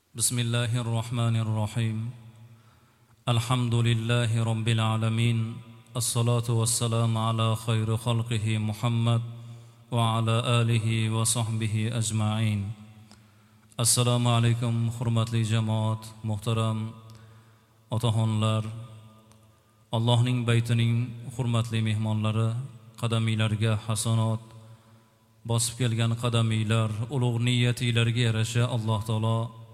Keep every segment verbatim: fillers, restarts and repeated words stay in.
بسم الله الرحمن الرحيم الحمد لله رب العالمين الصلاة والسلام على خير خلقه محمد وعلى آله وصحبه أجمعين. السلام عليكم hurmatli jamoat, muhtaram otaxonlar, Allohning baytining hurmatli mehmonlari, qadamiylarga hasanot, bosib kelgan qadamiylar, ulug' niyatilarga yarasha Alloh taolo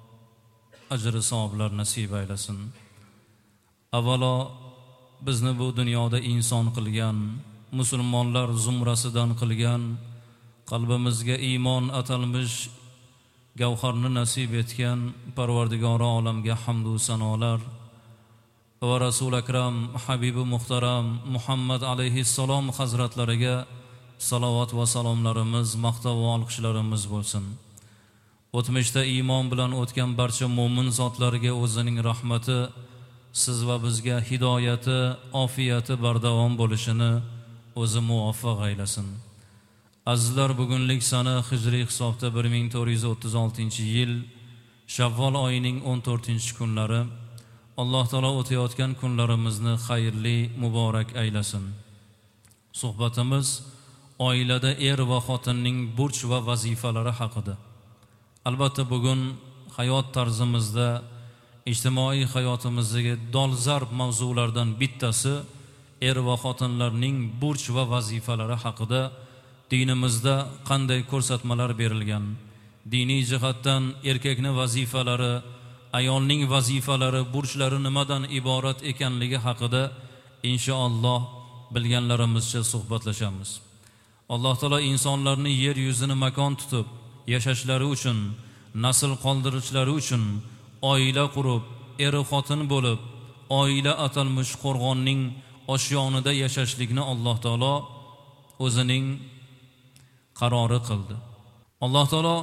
ajr savoblar nasib aylasin. Avvalo bizni bu dunyoda inson qilgan, musulmonlar zumrasidan qilgan, qalbimizga iymon atalmish gavharni nasib etgan Parvardigori olamga hamd va sanolar va Rasul akram Habibi muhtaram Muhammad alayhissalom hazratlariga salovat va salomlarimiz, maqtov va olqishlarimiz bo'lsin. O'tmishda iymon bilan o'tgan barcha mo'min zotlarga o'zining rahmati, siz va bizga hidoyati, ofiyati bardavom bo'lishini o'zi muvaffaq aylasin. Azizlar, bugunlik sana hijriy hisobda bir ming to'rt yuz o'ttiz oltinchi yil Shavvol oyining o'n to'rtinchi kunlari. Alloh taolo o'tayotgan kunlarimizni xayrli, muborak aylasin. Suhbatimiz oilada er va xotinning burch va vazifalari haqida. Albatta bugun hayot tarzimizda, ijtimoiy hayotimizdagi dolzarb mavzulardan bittasi er va xotinlarning burch va vazifalari haqida. Dinimizda qanday ko'rsatmalar berilgan, diniy jihatdan erkakning vazifalari, ayolning vazifalari, burchlari nimadan iborat ekanligi haqida inshaalloh bilganlarimizcha suhbatlashamiz. Alloh taolo insonlarni yer yuzini makon tutib yashashlari uchun, nasl qoldirishlari uchun oila qurib, er xotin bo'lib, oila atalmish qo'rg'onning oshyonida yashashlikni Alloh taolo o'zining qarori qildi. Alloh taolo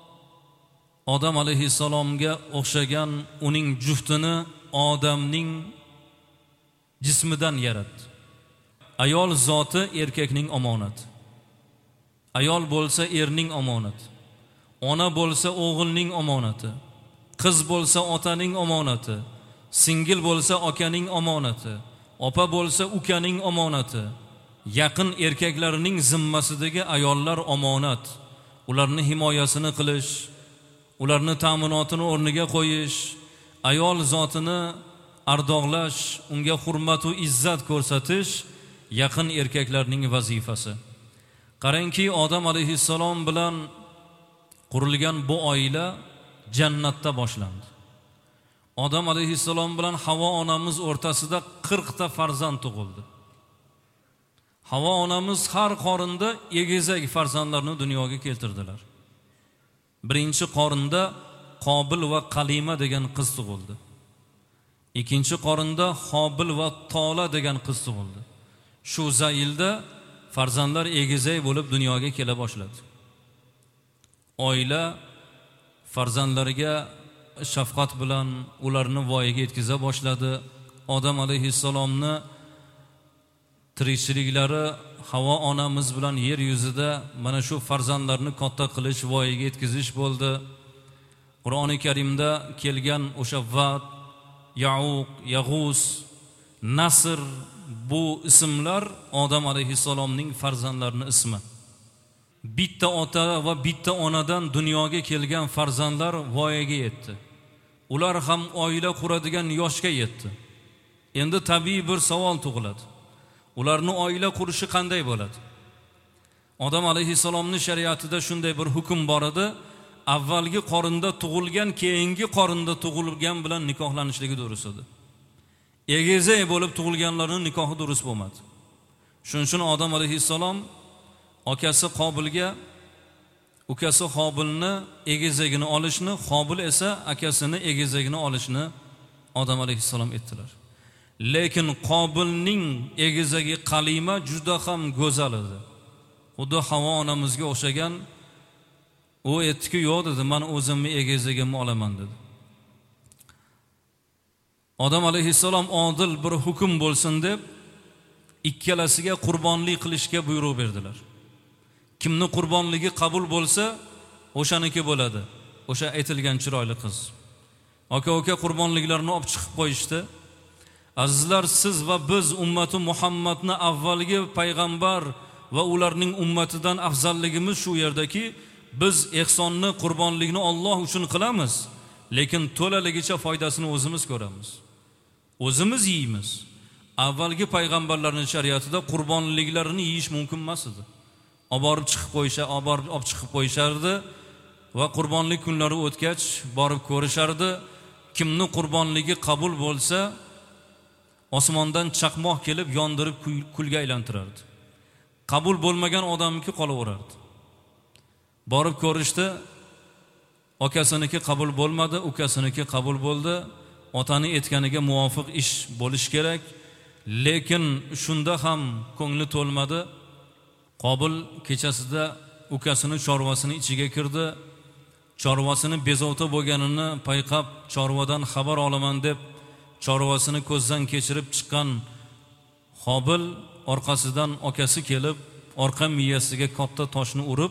Odam alayhissalomga o'xshagan uning juftini odamning jismidan yaratdi. Ayol zoti erkakning omonati. Ayol bo'lsa erning omonati. Ona bo'lsa o'g'ilning omonati. Qiz bo'lsa otaning omonati. Singil bo'lsa akaning omonati. Opa bo'lsa ukaning omonati. Yaqin erkaklarning zimmasidagi ayollar omonat. Ularni himoyasini qilish, ularni ta'minotini o'rniga qo'yish, ayol zotini ardoqlash, unga hurmat va izzat ko'rsatish yaqin erkaklarning vazifasi. Qarangki, Odam alayhissalom bilan qurilgan bu oila jannatda boshlandi. Odam alayhissalom bilan Havo onamiz o'rtasida qirq ta farzand tug'ildi. Havo onamiz har qorinda egizak farzandlarni dunyoga keltirdilar. Birinchi qorinda Qobil va Qalima degan qiz tug'ildi. Ikkinchi qorinda Hobil va Tola degan qiz tug'ildi. Shu zaylda farzandlar egizak bo'lib dunyoga kela boshladi. Oila farzandlariga shafqat bilan ularni voyaga yetkiza boshladi. Odam alayhissalomni tirikchiliklari Havo onamiz bilan yer yuzida mana shu farzandlarni katta qilish, voyaga yetkizish bo'ldi. Qur'oni Karimda kelgan o'sha Vat, Yauq, Yag'us, Nasr bu ismlar Odam alayhissalomning farzandlarining ismi. Bitta ota va bitta onadan dunyoga kelgan farzandlar voyaga yetdi. Ular ham oila quradigan yoshga yetdi. Endi tabiiy bir savol tug'iladi. Ularni oila qurishi qanday bo'ladi? Odam alayhissalomning shariatida shunday bir hukm bor edi. Avvalgi qorinda tug'ilgan, keyingi qorinda tug'ilgan bilan nikohlanishligi durust edi. Egizak bo'lib tug'ilganlarning nikohi durust bo'lmadi. Shuning uchun Odam alayhissalom akasi Qobilga, ukasi Hobilni egizagini olishni, Qobil esa akasini egizagini olishni Odam alayhissalom etdilar. Lekin Qobilning egizagi Qalima juda ham go'zal edi. Xuddi Havo onamizga o'xshagan. U aytdiki, "Yo'q" dedi, "Men o'zimni egizagimni olaman" dedi. Odam alayhissalom odil bir hukm bo'lsin deb ikkalasiga qurbonlik qilishga buyruq berdilar. Kimni qurbonligi qabul bo'lsa, o'shaniki bo'ladi. O'sha aytilgan chiroyli qiz. aka-uka qurbonliklarni olib chiqib qo'yishdi. Azizlar, siz va biz ummati Muhammadni avvalgi payg'ambar va ularning ummatidan afzalligimiz shu yerdaki, biz ehsonni, qurbonlikni Alloh uchun qilamiz, lekin to'laligicha foydasini o'zimiz ko'ramiz. O'zimiz yeymiz. Avvalgi payg'ambarlarning shariatida qurbonliklarini yeyish mumkin emas edi. Olib borib chiqib qo'yisha, olib borib olib chiqib qo'yishardi va qurbonlik kunlari o'tgach borib ko'rishardi. Kimni qurbonligi qabul bo'lsa, osmondan chaqmoq kelib yondirib kulga aylantirardi. Qabul bo'lmagan odamniki qolaverardi. Borib ko'rishdi, okasiniki qabul bo'lmadi, ukasiniki qabul bo'ldi. Otani aytganiga muvofiq ish bo'lish kerak, lekin shunda ham ko'ngli to'lmadi. Qobil kechasida ukasining chorvasining ichiga kirdi. Chorvasini bezovta bo'lganini payqab, chorvadan xabar olaman deb chorvasini ko'zdan kechirib chiqqan Qobil orqasidan okasi kelib, orqa miyasiga katta toshni urib,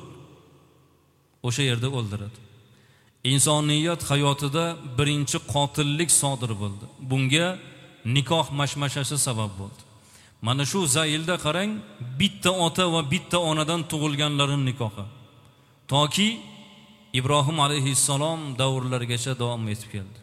o'sha yerda o'ldiradi. Insoniyat hayotida birinchi qotillik sodir bo'ldi. Bunga nikoh mashmashasi sabab bo'ldi. Mana shu zaylda qarang, bitta ota va bitta onadan tug'ilganlarning nikohi toki Ibrohim alayhissalom davrlarigacha davom etib keldi.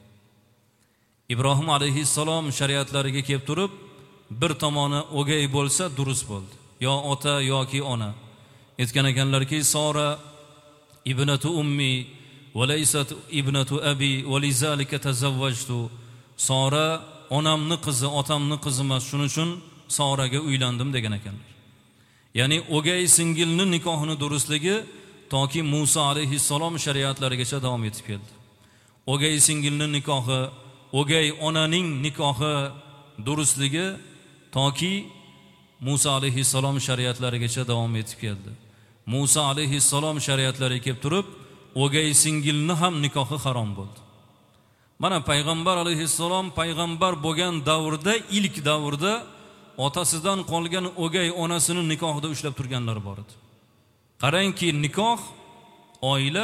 Ibrohim alayhissalom shariatlariga kelib turib, bir tomoni o'gay bo'lsa durust bo'ldi. Yo ota yoki ona. Aytgan ekanlarki, Sora ibnatu ummi va laysat ibnatu abi va lizalika tazawwajtu. Sora onamning qizi, otamning qizi emas, shuning uchun Soraga uylandim degan ekanlar. Ya'ni o'gay singilning nikohining durustligi toki Musa alayhissalom shariatlarigacha davom etib keldi. O'gay singilning nikohi, o'gay onaning nikohi durustligi toki Musa alayhissalom shariatlarigacha davom etib keldi. Musa alayhissalom shariatlariga kelib turib, o'gay singilni ham nikohi harom bo'ldi. Mana payg'ambar alayhissalom payg'ambar bo'lgan davrda, ilk davrda otasidan qolgan o'gay onasining nikohida ushlab turganlar bor edi. Qarangki, nikoh, oila,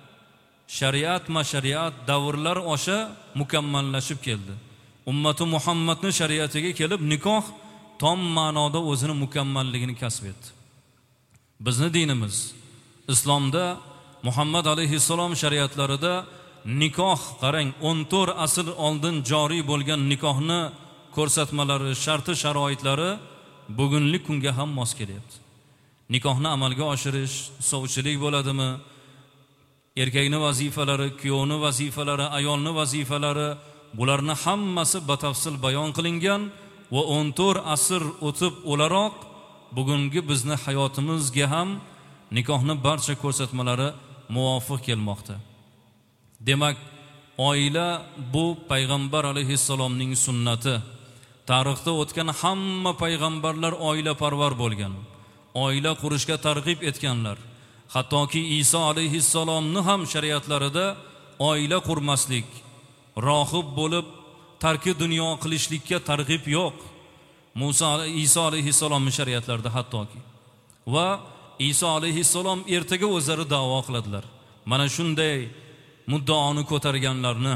shariat ma shariat davrlar osha mukammallashib keldi. Ummati Muhammadning shariatiga kelib, nikoh tom ma'noda o'zini mukammalligini kasb etdi. Bizning dinimiz, islomda, Muhammad alayhissalom shariatlarida nikoh, qarang, o'n to'rt asr oldin joriy bo'lgan nikohni ko'rsatmalari, sharti, sharoitlari bugungi kunga ham mos kelyapti. Nikohni amalga oshirish, sovchilik bo'ladimi? Erkakning vazifalari, kuyovning vazifalari, ayolning vazifalari, bularni hammasi batafsil bayon qilingan va o'n to'rt asr o'tib o'laroq bugungi bizni hayotimizga ham nikohning barcha ko'rsatmalari muvofiq kelmoqda. Demak, oila bu payg'ambar alayhissalomning sunnati. Tarixda o'tgan hamma payg'ambarlar oilaparvar bo'lgan. Oila qurishga targ'ib etganlar. Hattoki Iso alayhissalomni ham shariatlarida oila qurmaslik, rohib bo'lib tarki dunyo qilishlikka targ'ib yo'q. Musa Iso alayhissalomning shariatlarida hattoki. Va Iso alayhissalom ertaga o'zlari da'vo qiladilar. Mana shunday muddaoni ko'targanlarni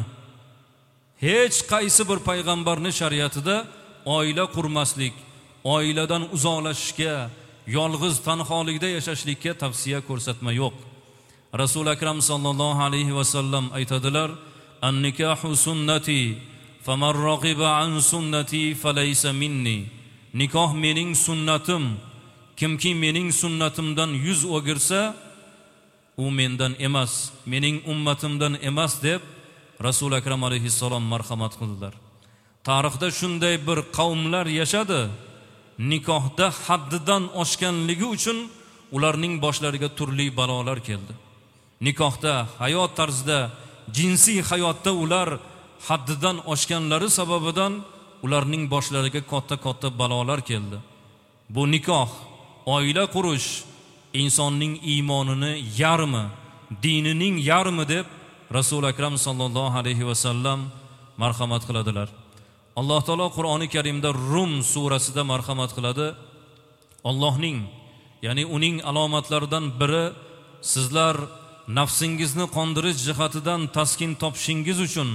hech qaysi bir payg'ambarning shariatida oila qurmaslik, oiladan uzoqlashishga, yolg'iz tanholikda yashashlikka tavsiya ko'rsatma yo'q. Rasul akram sallallohu alayhi va sallam aytadilar: "An-nikahu sunnati, faman raghiba an sunnati falaysa minni." Nikoh mening sunnatim. Kimki mening sunnatimdan yuz o'girsa, u mendan emas, mening ummatimdan emas deb Rasul akram alayhissalom marhamat qildilar. Tarixda shunday bir qavmlar yashadi, nikohda haddidan oshganligi uchun ularning boshlariga turli balolar keldi. Nikohda, hayot tarzida, jinsiy hayotda ular haddidan oshganlari sababidan ularning boshlariga katta-katta balolar keldi. Bu nikoh, oila qurish insonning iymonini yarmi, dinining yarmi deb Rasul akram sallallohu alayhi va sallam marhamat qiladilar. Alloh taolo Qur'oni Karimda Rum surasida marhamat qiladi. Allohning, ya'ni uning alomatlaridan biri sizlar nafsingizni qondirish jihatidan taskin topishingiz uchun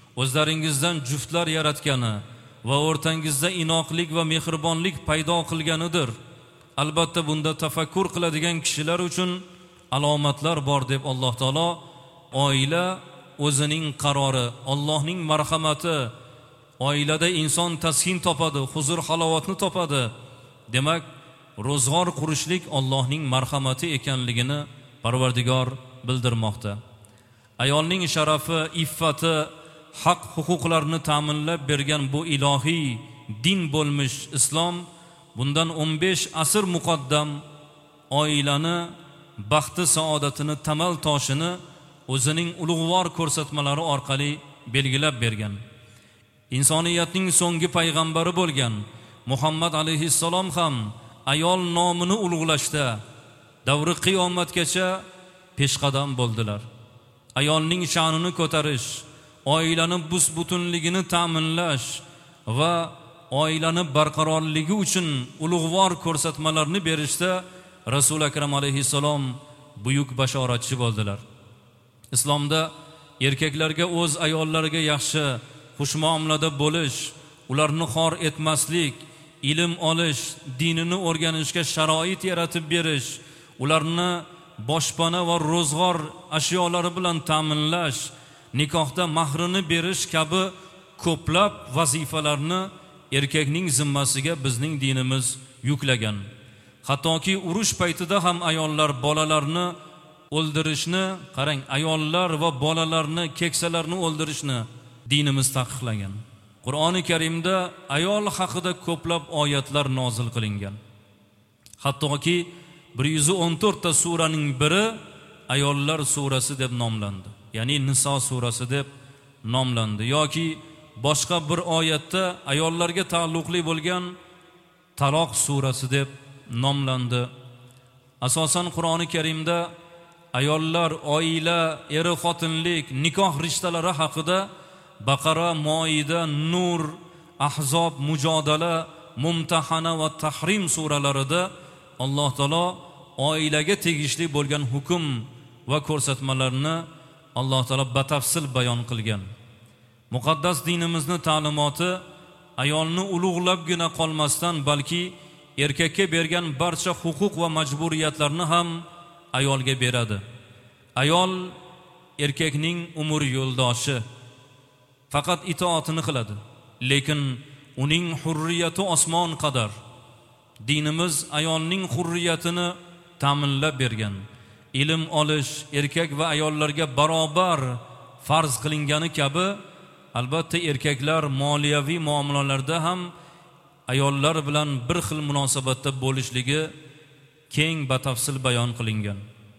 o'zlaringizdan juftlar yaratgani va o'rtangizda inoqlik va mehribonlik paydo qilganidir. Albatta bunda tafakkur qiladigan kishilar uchun alomatlar bor deb Alloh taolo oila o'zining qarori, Allohning marhamati, oilada inson taskin topadi, huzur halovatni topadi. Demak, ro'zg'or qurishlik Allohning marhamati ekanligini Parvardigor bildirmoqda. Ayolning sharafi, iffati, haq huquqlarini ta'minlab bergan bu ilohiy din bo'lmish islom bundan o'n besh asr muqaddam oilani baxti saodatini tamal toshini o'zining ulug'vor ko'rsatmalari orqali belgilab bergan. Insoniyatning so'nggi payg'ambari bo'lgan Muhammad alayhissalom ham ayol nomini ulug'lashda davri qiyomatgacha peshqadam bo'ldilar. Ayolning sha'nini ko'tarish, oilani bus-butunligini ta'minlash va oilani barqarorligi uchun ulug'vor ko'rsatmalarni berishda Rasul akram alayhissalom buyuk bashoratchi bo'ldilar. Islomda erkaklarga o'z ayollariga yaxshi xushmuomalada bo'lish, ularni xor etmaslik, ilm olish, dinini o'rganishga sharoit yaratib berish, ularni boshpana va ro'zg'or ashyolari bilan ta'minlash, nikohda mahrini berish kabi ko'plab vazifalarni erkakning zimmasiga bizning dinimiz yuklagan. Hattoki urush paytida ham ayollar bolalarni o'ldirishni, qarang, ayollar va bolalarni, keksalarni o'ldirishni dinimiz taqiqlagan. Qur'oni Karimda ayol haqida ko'plab oyatlar nozil qilingan. Hattoki bir yuz o'n to'rt ta suraning biri ayollar surasi deb nomlandi. Ya'ni Niso surasi deb nomlandi yoki boshqa bir oyatda ayollarga taalluqli bo'lgan Taloq surasi deb nomlandi. Asosan Qur'oni Karimda ayollar, oila, eri xotinlik, nikoh rishtalari haqida Baqara, Moida, Nur, Ahzob, Mujodala, Mumtahana va Tahrim suralarida Alloh taolo oilaga tegishli bo'lgan hukm va ko'rsatmalarni Alloh taolo batafsil bayon qilgan. Muqaddas dinimizning ta'limoti ayolni ulug'labgina qolmasdan, balki erkakka bergan barcha huquq va majburiyatlarni ham ayolga beradi. Ayol erkakning umr yo'ldoshi, faqat itoatini qiladi, lekin uning hurriyati osmon qadar. Dinimiz ayolning hurriyatini ta'minlab bergan. Ilm olish erkak va ayollarga barobar farz qilingani kabi, albatta erkaklar moliyaviy muomalalarda ham ayollar bilan bir xil munosabatda bo'lishligi keng batafsil bayon qilingan.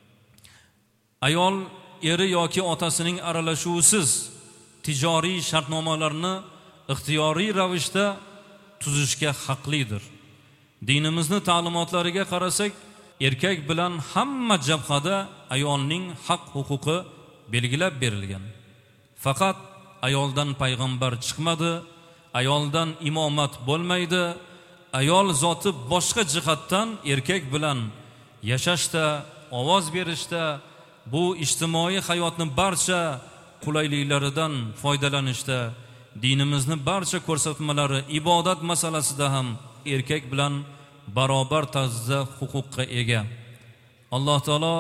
Ayol eri yoki otasining aralashuvisiz tijoriy shartnomalarni ixtiyoriy ravishda tuzishga haqlidir. Dinimizning ta'limotlariga qarasak, erkak bilan hamma jabhada ayolning haq huquqi belgilab berilgan. Faqat ayoldan payg'ambar chiqmadi, ayoldan imomat bo'lmaydi. Ayol zoti boshqa jihatdan erkak bilan yashashda, ovoz berishda, bu ijtimoiy hayotning barcha qulayliklaridan foydalanishda, dinimizning barcha ko'rsatmalari ibodat masalasida ham erkak bilan barobar tarzda huquqqa ega. Alloh taolo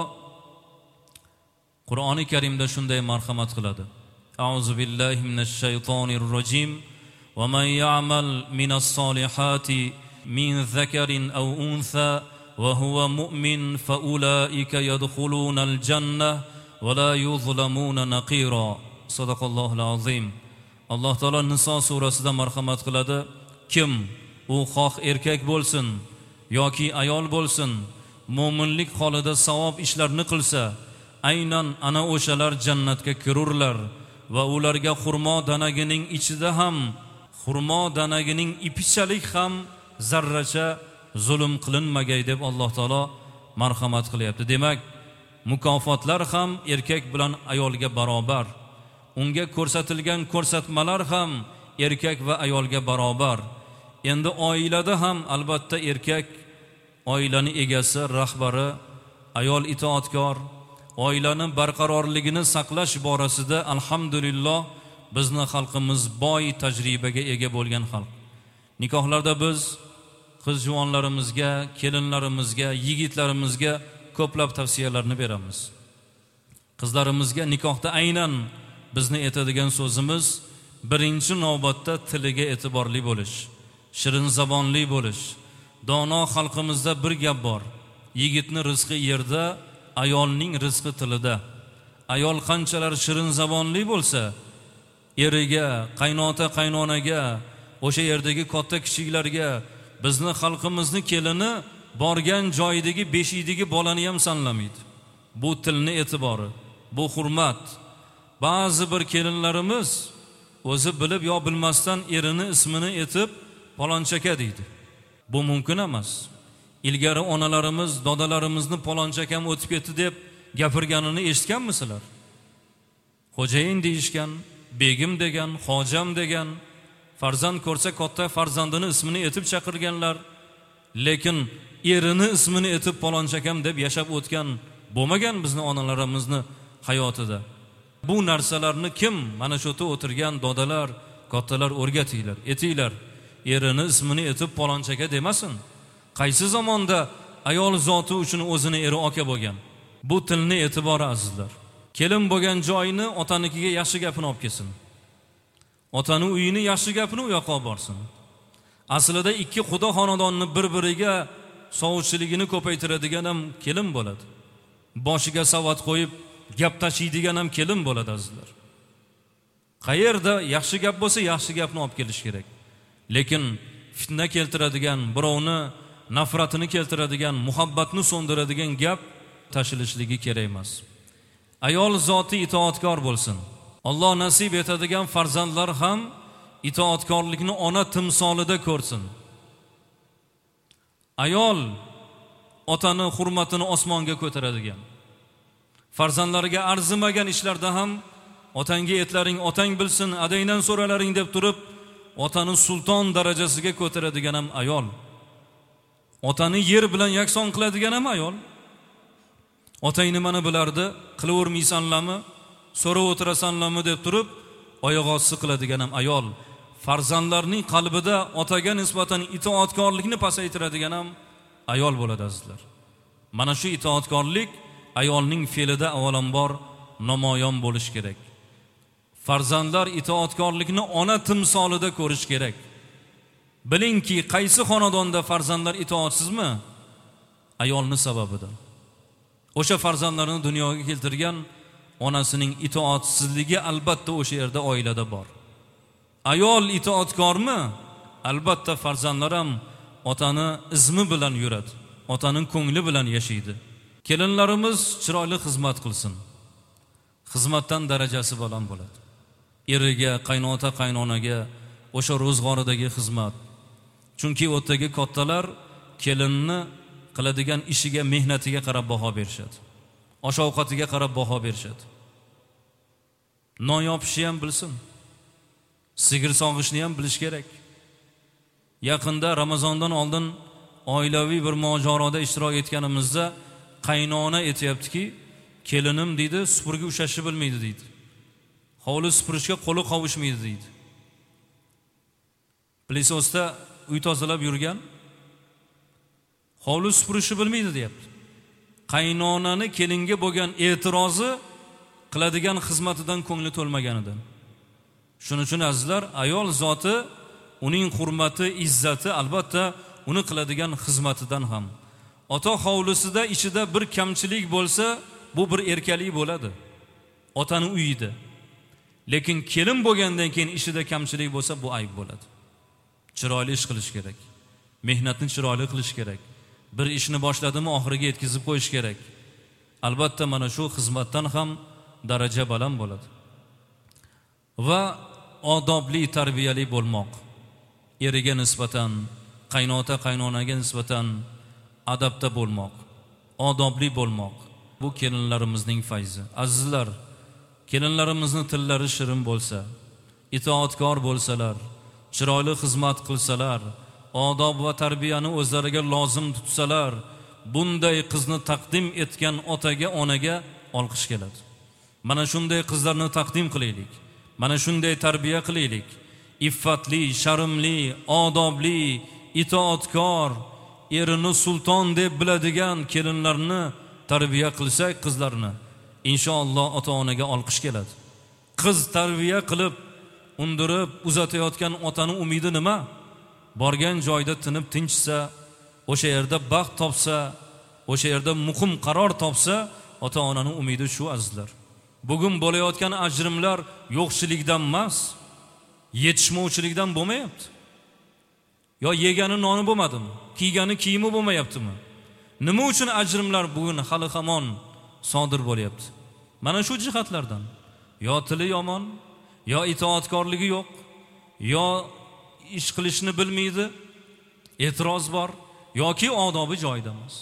Qur'oni Karimda shunday marhamat qiladi. A'udzu billahi minash shaytonir rojim. Va man ya'mal minas solihati min zakarin aw untha va huwa mu'min fa ulaika yadkhulunal jannah va la yuzlamuna naqira. Sadaqallohul azim. Alloh taolo Niso surasida marhamat qiladi. Kim u xoh erkak bo'lsin yoki ayol bo'lsin, mo'minlik holida savob ishlarni qilsa, aynan ana o'shalar jannatga kirurlar va ularga xurmo danagining ichida ham, xurmo danagining ipichalik ham zarracha zulm qilinmagay deb Alloh taolo marhamat qilyapti. Demak, mukofotlar ham erkak bilan ayolga barobar. Unga ko'rsatilgan ko'rsatmalar ham erkak va ayolga barobar. Endi oilada ham albatta erkak oilani egasi, rahbari, ayol itoatkor. Oilani barqarorligini saqlash borasida alhamdulillah bizni xalqimiz boy tajribaga ega bo'lgan xalq. Nikohlarda biz qiz juvonlarimizga, kelinlarimizga, yigitlarimizga ko'plab tavsiyalarni beramiz. Qizlarimizga nikohda aynan bizni aytadigan so'zimiz birinchi navbatda tiliga e'tiborli bo'lish, shirin zabonli bo'lish. Dono xalqimizda bir gap bor. Yigitning rizqi yerda, ayolning rizqi tilida. Ayol qanchalar shirin zabonli bo'lsa, eriga, qaynota qaynonaga, o'sha yerdagi katta kichiklarga, bizni xalqimizni kelini borgan joyidagi beshikdagi bolani ham sanlamaydi. Bu tilni e'tibori, bu hurmat. Ba'zi bir kelinlarimiz o'zi bilib yo bilmasdan erini ismini aytib palonchaka deydi. Bu mumkin emas. Ilgari onalarimiz, dodalarimizni palonchakam o'tib ketdi deb gapirganini eshitganmisizlar? Xo'jayin deyishgan, begim degan, xojam degan, farzand ko'rsa katta farzandini ismini aytib chaqirganlar, lekin erini ismini aytib palonchakam deb yashab o'tgan bo'lmagan bizni onalarimizni hayotida. Bu narsalarni kim mana shu yerda o'tirgan dodalar, kattalar o'rgatinglar, etinglar. Erini ismini aytib palonchaka demasin. Qaysi zamonda ayol zoti uchun o'zini eri aka bo'lgan? Bu tilni e'tibori azizlar. Kelin bo'lgan joyini otanikiga yaxshi gapini olib kelsin. Otani uyini yaxshi gapini u yoqqa olib borsin. Aslida ikki xudo xonadonni bir-biriga sovchiligini ko'paytiradigan ham kelin bo'ladi. Boshiga savat qo'yib gap tashiydigan ham kelin bo'ladi azizlar. Qayerda yaxshi gap bo'lsa, yaxshi gapni olib kelish kerak. Lekin fitna keltiradigan, birovni nafratini keltiradigan, muhabbatni so'ndiradigan gap tashilishligi kerak emas. Ayol zoti itoatkor bo'lsin. Alloh nasib etadigan farzandlar ham itoatkorlikni ona timsolida ko'rsin. Ayol otani hurmatini osmonga ko'taradigan. Farzandlariga arzimagan ishlarda ham otangga aytlaring, otang bilsin, adaydan so'ralaring deb turib, otani sulton darajasiga ko'taradigan ham ayol. Otani yer bilan yakson qiladigan ham ayol. Otang nimani bilardi, qilavermaysanlarmi, so'rab o'tirasanlarmi deb turib, oyoq osti qiladigan ham ayol. Farzandlarning qalbida otaga nisbatan itoatkorlikni pasaytiradigan ham ayol bo'ladi azizlar. Mana shu itoatkorlik ayolning fe'lida avvalambor namoyon bo'lish kerak. Farzandlar itoatkorlikni ona timsolida ko'rish kerak. Bilingki, qaysi xonadonda farzandlar itoatsizmi? Ayolning sababidan. O'sha farzandlarni dunyoga keltirgan onasining itoatsizligi albatta o'sha yerda oilada bor. Ayol itoatkormi? Albatta farzandlar ham otani izmi bilan yuradi, otaning ko'ngli bilan yashaydi. Kelinlarimiz chiroyli xizmat qilsin. Xizmatdan darajasi baland bo'ladi. Eriga, qaynota qaynonaga o'sha ro'zg'oridagi xizmat. Chunki o'tdagi kattalar kelinni qiladigan ishiga, mehnatiga qarab baho berishadi. Osh-ovqatiga qarab baho berishadi. Non yopishni ham bilsin. Sigir sog'ishni ham bilish kerak. Yaqinda Ramazondan oldin oilaviy bir mojaroda ishtirok etganimizda qaynona aytayaptiki, kelinim deydi, supurgi ushashni bilmaydi deydi. Hovli supurishga qo'li qovushmaydi deydi. Plisosda uy tozalab yurgan, hovli supurishni bilmaydi deyapti. Qaynonani kelinga bo'lgan e'tirozi qiladigan xizmatidan ko'ngli to'lmaganidan. Shuning uchun azizlar, ayol zoti uning hurmati, izzati albatta uni qiladigan xizmatidan ham. Ota hovlisida ichida bir kamchilik bo'lsa, bu bir erkalik bo'ladi. Otani uyida. Lekin kelin bo'lgandan keyin ishida kamchilik bo'lsa, bu ayb bo'ladi. Chiroyli ish qilish kerak. Mehnatni chiroyli qilish kerak. Bir ishni boshladimi, oxiriga yetkazib qo'yish kerak. Albatta mana shu xizmatdan ham daraja baland bo'ladi. Va odobli, tarbiyali bo'lmoq. Eriga nisbatan, qaynota qaynonaga nisbatan adabda bo'lmoq, odobli bo'lmoq. Bu kelinlarimizning fayzi. Azizlar, kelinlarimizning tillari shirin bo'lsa, itoatkor bo'lsalar, chiroyli xizmat qilsalar, odob va tarbiyani o'zlariga lozim tutsalar, bunday qizni taqdim etgan otaga, onaga olqish keladi. Mana shunday qizlarni taqdim qilaylik. Mana shunday tarbiya qilaylik. Iffatli, sharmli, odobli, itoatkor, erini sulton deb biladigan kelinlarni tarbiya qilsak qizlarni, inshaalloh ota-onaga olqish keladi. Qiz tarbiya qilib, undirib, uzatayotgan otaning umidi nima? Borgan joyda tinib tinchsa, o'sha yerda baxt topsa, o'sha yerda muqim qaror topsa, ota-onaning umidi shu azizlar. Bugun bo'layotgan ajrimlar yo'qchilikdan emas, yetishmovchilikdan bo'lmayapti. Yo yegani noni bo'lmadimi? Kiygani kiyimi bo'lmayaptimi? Nima uchun ajrimlar bugun hali hamon sodir bo'lyapti? Mana shu jihatlardan. Yo tili yomon, yo itoatkorligi yo'q, yo ish qilishni bilmaydi, e'tiroz bor, yoki odobi joyida emas.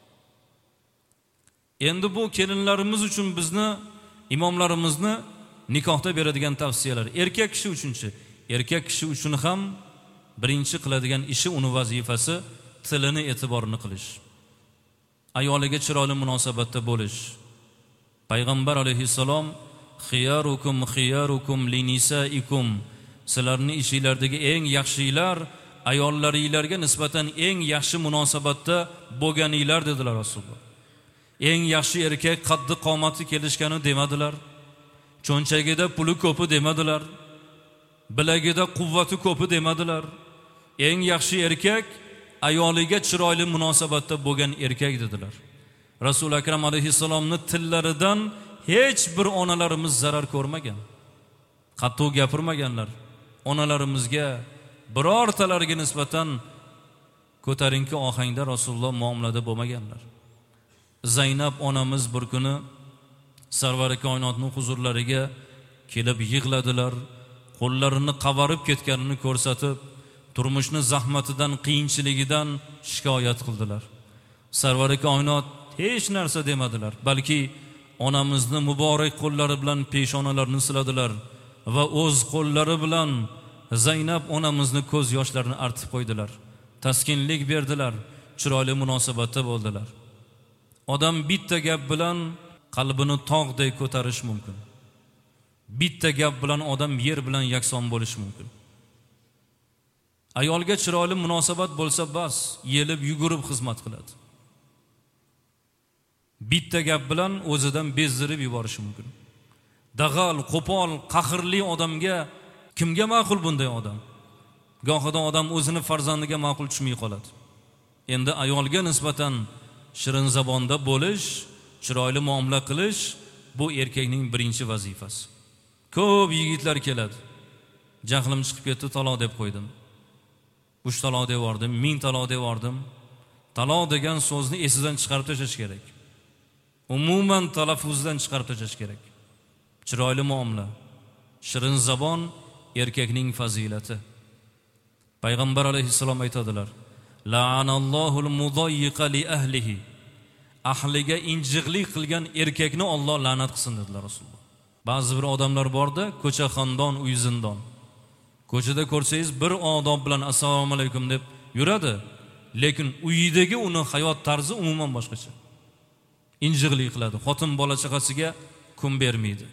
Endi bu kelinlarimiz uchun bizni imomlarimizni nikohda beradigan tavsiyalar. Erkak kishi uchunchi, erkak kishi uchun ham birinchi qiladigan ishi, uni vazifasi tilini e'tiborini qilish. Ayoliga chiroyli munosabatda bo'lish. Payg'ambar alayhissalom xiyarukum xiyarukum linisaikum, sizlarning ishinglardagi eng yaxshilar ayollaringlarga nisbatan eng yaxshi munosabatda bo'lganinglar dedilar Rasululloh. Eng yaxshi erkak qaddi qomati kelishgani demadilar. Cho'nchagida puli ko'pi demadilar. Bilagida quvvati ko'pi demadilar. Eng yaxshi erkak ayoliga chiroyli munosabatda bo'lgan erkak dedilar. Rasul akram alayhissalomning tillaridan hech bir onalarimiz zarar ko'rmagan. Qattiq gapirmaganlar. Onalarimizga birortalariga nisbatan ko'tarinki ohangda Rasululloh muomalada bo'lmaganlar. Zaynab onamiz bir kuni Sarvari koinotning huzurlariga kelib yig'ladilar. Qo'llarini qavarib ketganini ko'rsatib, turmushning zahmatidan, qiyinchiligidan shikoyat qildilar. Sarvari koinot hech narsa demadilar, balki onamizni muborak qo'llari bilan peshonalarini siladilar va o'z qo'llari bilan Zaynab onamizni ko'z yoshlarini artib qo'ydilar. Taskinlik berdilar, chiroyli munosabatda bo'ldilar. Odam bitta gap bilan qalbini tog'dek ko'tarish mumkin. Bitta gap bilan odam yer bilan yakson bo'lish mumkin. Ayolga chiroyli munosabat bo'lsa bas, yelib yugurib xizmat qiladi. Bitta gap bilan o'zidan bezdirib yuborish mumkin. Dag'al, qo'pol, qahrli odamga kimga ma'qul bunday odam? Gohida odam o'zini farzandiga ma'qul tushmay qoladi. Endi ayolga nisbatan shirin zabonda bo'lish, chiroyli muomala qilish bu erkakning birinchi vazifasi. Ko'p yigitlar keladi. Jahlim chiqib ketdi, taloq deb qo'ydim. uch taloq devordim, ming taloq devordim. Taloq degan so'zni esidan chiqarib tashlash kerak. Umuman talaffuzdan chiqarib tashlash kerak. Chiroyli muomala, shirin zabon erkakning fazilati. Payg'ambar alayhissalom aytadilar: "La'anallohul mudayyiqa li ahlihi." Ahliga injiqlik qilgan erkakni Alloh la'nat qilsin dedilar Rasululloh. Ba'zi bir odamlar borda, ko'cha xandon, uy zindon. Ko'chada ko'rsangiz bir odob bilan assalomu alaykum deb yuradi, lekin uyidagi uni hayot tarzi umuman boshqacha. Injiqlik qiladi, xotin bola chaqasiga kun bermaydi.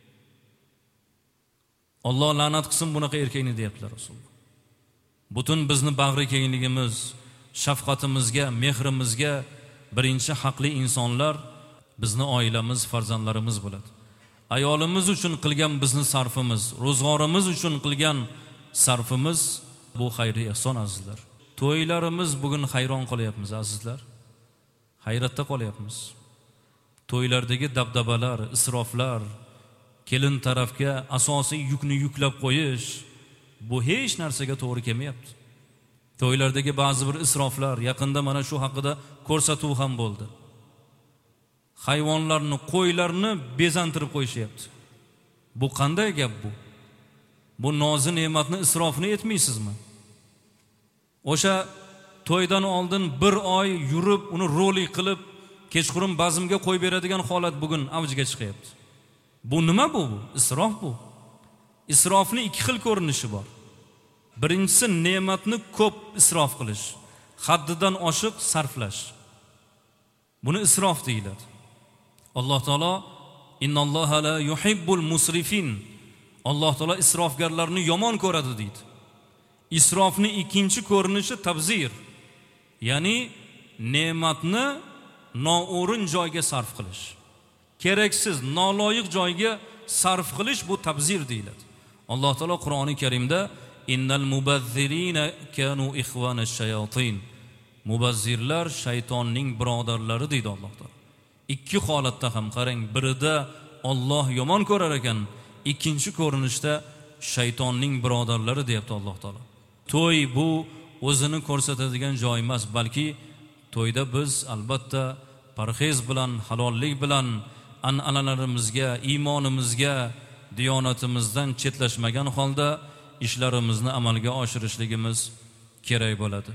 Alloh la'nat qilsin bunaqa erkakni deyaptilar Rasululloh. Butun bizni bag'ri kengligimiz, shafqatimizga, mehrimizga birinchi haqli insonlar bizni oilamiz, farzandlarimiz bo'ladi. Ayolimiz uchun qilgan bizni sarfimiz, ro'zg'orimiz uchun qilgan sarfimiz bu xayri ehson azizlar. To'ylarimiz bugun hayron qolyapmiz azizlar. Hayratda qolyapmiz. To'ylardagi dabdabalar, isroflar, kelin tarafga asosiy yukni yuklab qo'yish bu hech narsaga to'g'ri kelmayapti. To'ylardagi ba'zi bir isroflar, yaqinda mana shu haqida ko'rsatuv ham bo'ldi. Hayvonlarni, qo'ylarni bezantirib qo'yishyapti. Bu qanday gap bu? Bu nozi ne'matni isrofni etmaysizmi? O'sha to'ydan oldin bir oy yurib, uni rolik qilib, kechqurun bazmga qo'yib beradigan holat bugun avjiga chiqyapti. Bu nima bu? Isrof bu. Isrofning ikki xil ko'rinishi bor. Birinchisi ne'matni ko'p isrof qilish, haddidan oshiq sarflash. Buni isrof deyiladi. Alloh taolo innalloha la yuhibbul musrifin. Alloh taolo isrofgarlarni yomon ko'radi deydi. Isrofning ikkinchi ko'rinishi tabzir, ya'ni ne'matni noo'rin joyga sarf qilish, keraksiz, noloyiq joyga sarf qilish, bu tabzir deyiladi. Alloh taolo Qur'oni Karimda innal mubazzirina kanu ikhvanash shayotin, mubazzirlar shaytonning birodarlari deydi Alloh taolo. Ikki holatda ham qarang, birida Alloh yomon ko'rar ekan, ikkinchi ko'rinishda shaytonning birodarlari deyapti Alloh taolo. To'y bu o'zini ko'rsatadigan joy emas, balki to'yda biz albatta parhez bilan, halollik bilan an'analarimizga, iymonimizga, diyonatimizdan chetlashmagan holda ishlarimizni amalga oshirishligimiz kerak bo'ladi.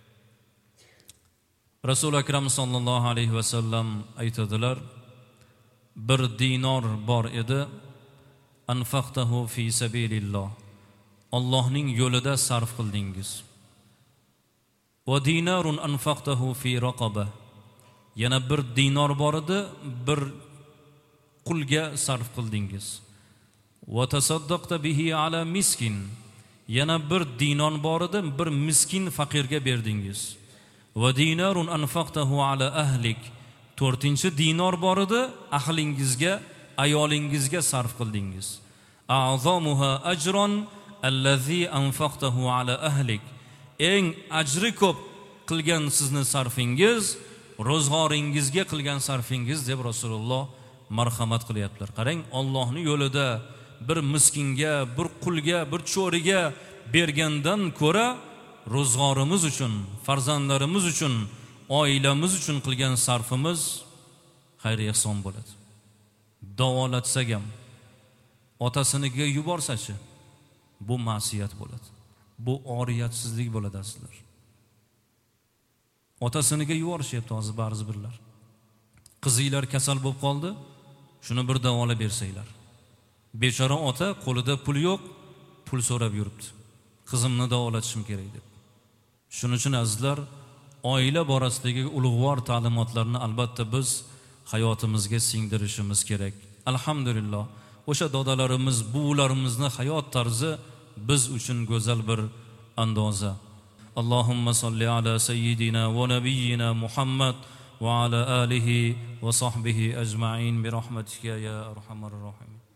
Rasul akram sallallohu alayhi vasallam aytadilar, bir dinor bor edi, anfaqtahu fi sabilillah, Allohning yo'lida sarf qildingiz. Va dinarun anfaqtahu fi raqaba, yana bir dinor bor edi, bir qulga sarf qildingiz. Va tasaddaqta bihi ala miskin, yana bir dinor bor edi, bir miskin faqirga berdingiz. Va dinarun anfaqtahu ala ahlik, to'rtinchi dinor bor edi, ahlingizga, ayolingizga sarf qildingiz. A'zamuha ajron allazi anfaqtahu ala ahlik, eng ajri ko'p qilgan sizni sarfingiz ro'zg'oringizga qilgan sarfingiz deb Rasululloh marhamat qilyaptilar. Qarang, Allohning yo'lida bir miskinga, bir qulga, bir cho'riga bergandan ko'ra ro'zg'orimiz uchun, farzandlarimiz uchun, oilamiz uchun qilgan sarfimiz xayr ehson bo'ladi. Davolatsak ham, otasiniga yuborsachi, bu ma'siyat bo'ladi. Bu oriyatsizlik bo'ladi aslar. Otasiniga yuborishyapti hozir ba'zi birlar. Qizinglar kasal bo'lib qoldi, shuni bir davolab bersanglar. Bechora ota qo'lida pul yo'q, pul so'rab yuribdi. Qizimni davolatishim kerak deb. Shuning uchun azizlar, oila borasidagi ulug'vor ta'limotlarni albatta biz hayotimizga singdirishimiz kerak. Alhamdulillah, o'sha dodalarimiz, buvilarimizni hayot tarzi biz uchun go'zal bir andoza. Allohumma salli ala sayyidina va nabiyyina Muhammad va ala alihi va sahbihi ajma'in bi rahmatika ya arhamar rohim.